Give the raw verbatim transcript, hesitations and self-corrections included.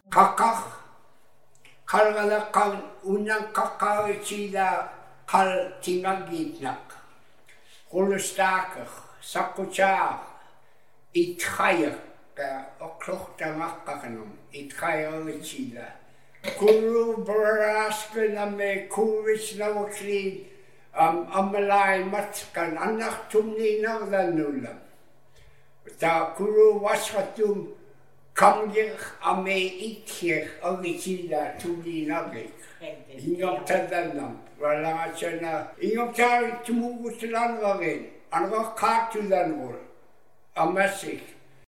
kakak kalgalakkan unang kakawitsila kal tingagitnak kulustakak sakutsa ithayak oklohtamakkakanum ithayawitsila kulu baraska na me kuwits na wakli um, amalay matkan anak tumni na lanulam ta kulu waskatum kamgir ame itkir awitsila tumni nagik ingok tadanam wala chana ingok tar tumugutulan wagin anwa katulan wol amasik